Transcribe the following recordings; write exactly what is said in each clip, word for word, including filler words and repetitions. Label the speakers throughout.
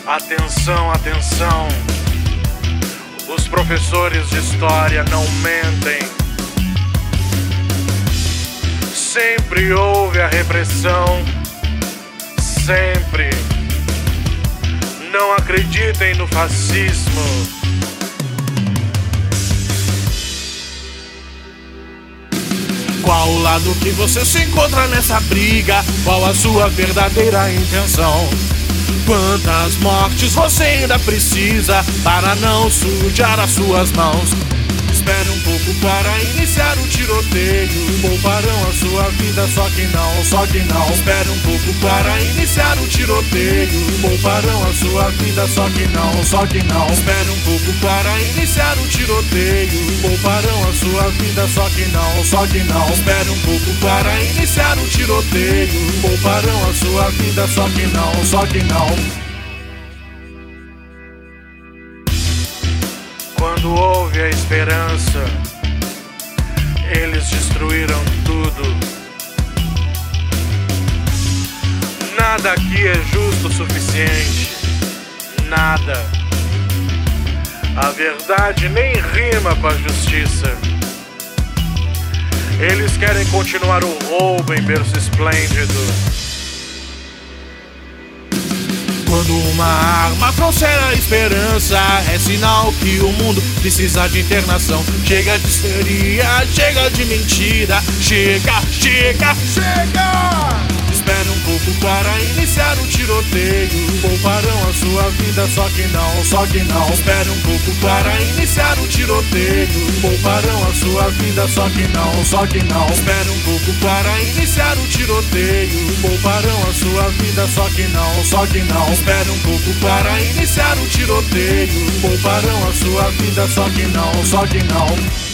Speaker 1: Atenção, atenção. Os professores de história não mentem. Sempre houve a repressão. Sempre. Não acreditem no fascismo.
Speaker 2: Qual o lado que você se encontra nessa briga? Qual a sua verdadeira intenção? Quantas mortes você ainda precisa para não sujar as suas mãos? Espere um pouco para iniciar o tiroteio. Pouparão a sua vida, só que não, só que não. Espere um pouco para iniciar o tiroteio. Pouparão a sua vida, só que não, só que não. Espere um pouco para iniciar o tiroteio. Pouparão a sua vida, só que não, só que não. Espere um pouco para iniciar o tiroteio. Pouparão a sua vida, só que não, só que não.
Speaker 1: Quando houve a esperança, eles destruíram tudo. Nada aqui é justo o suficiente. Nada. A verdade nem rima com a justiça. Eles querem continuar o roubo em berço esplêndido.
Speaker 2: Quando uma arma trouxer a esperança, é sinal que o mundo precisa de internação. Chega de histeria, chega de mentira. Chega, chega, chega! Espere um pouco para iniciar o tiroteio. Pouparão a sua vida, só que não, só que não. Espere um pouco para iniciar o tiroteio. Pouparão a sua vida, só que não, só que não. Espere um pouco para iniciar o tiroteio. Pouparão a sua vida, só que não, só que não. Espere um pouco para iniciar o tiroteio. Pouparão a sua vida, só que não, só que não.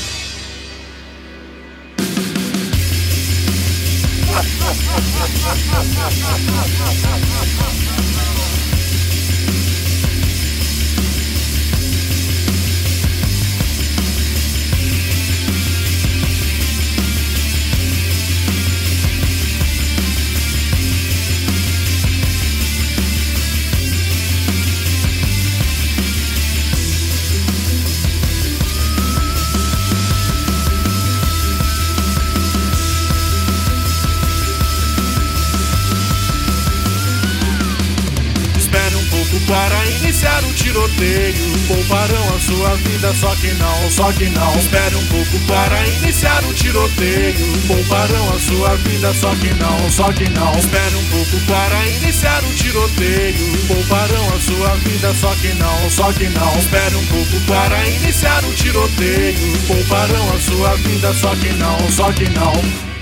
Speaker 2: Para iniciar o tiroteio. Pouparão a sua vida, só que não, só que não. Espere um pouco para iniciar o tiroteio. Pouparão a sua vida, só que não, só que não. Espere um pouco para iniciar o tiroteio. Pouparão a sua vida, só que não, só que não. Espere um pouco para iniciar o tiroteio. Pouparão a sua vida, só que não, só que não.